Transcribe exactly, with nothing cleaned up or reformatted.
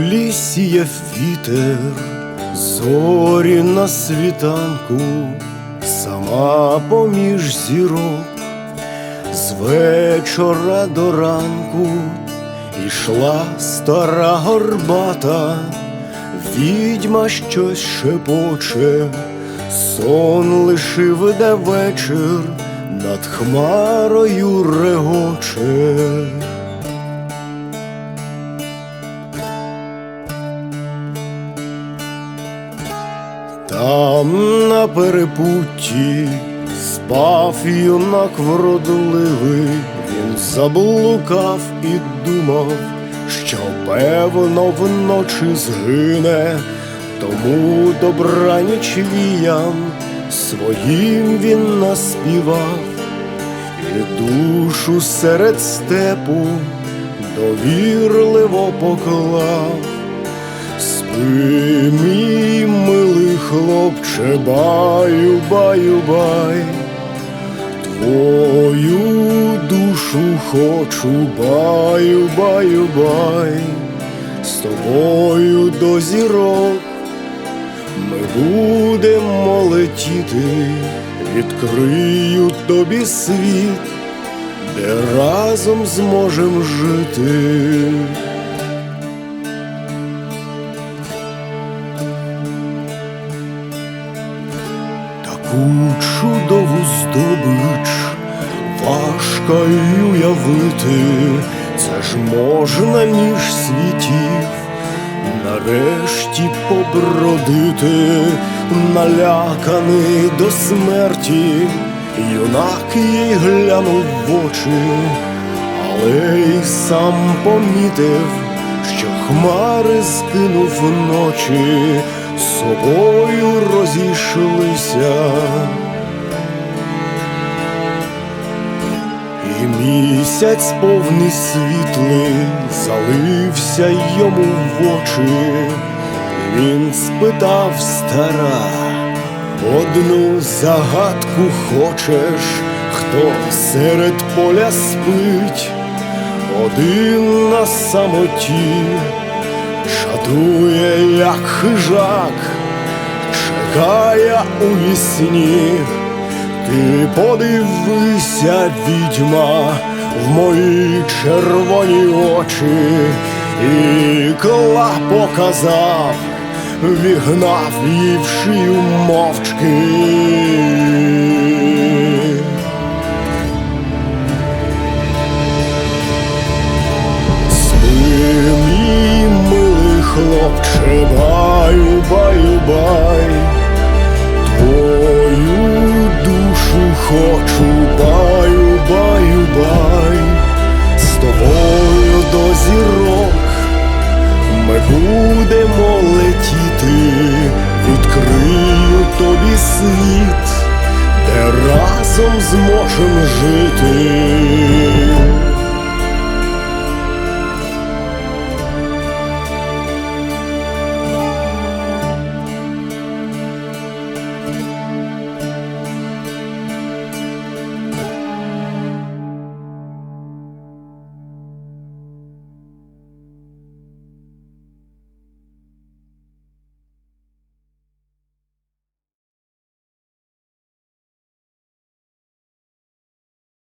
полі сіє вітер, зорі на світанку, сама поміж зірок. З вечора до ранку ішла стара горбата, відьма щось шепоче, сон лишив, де вечір над хмарою регоче. Там на перепутті спав юнак вродливий, він заблукав і думав, що певно вночі згине, тому добраніч віям своїм він наспівав, і душу серед степу довірливо поклав. Спи, мій милий хлопче, баю, баю, бай, твою душу хочу, баю, баю, бай, з тобою до зірок ми будемо летіти, відкрию тобі світ, де разом зможем жити. Таку чудову здобич важко й уявити, це ж можна між світів нарешті побродити. Наляканий до смерті, юнак їй глянув в очі, але й сам помітив, що хмари скинув вночі, з собою розійшлися. І місяць повний світлий залився йому в очі. Він спитав стара: одну загадку хочеш? Хто серед поля спить, один на самоті, шатує, як хижак, чекає у вісні. Ти подивися, відьма, в мої червоні очі, і кла показав, вігнав її в шию мовчки. Хлопче, баю, баю, бай, твою душу хочу, баю, баю, бай, з тобою до зірок ми будемо летіти, відкрию тобі світ, де разом зможем жити.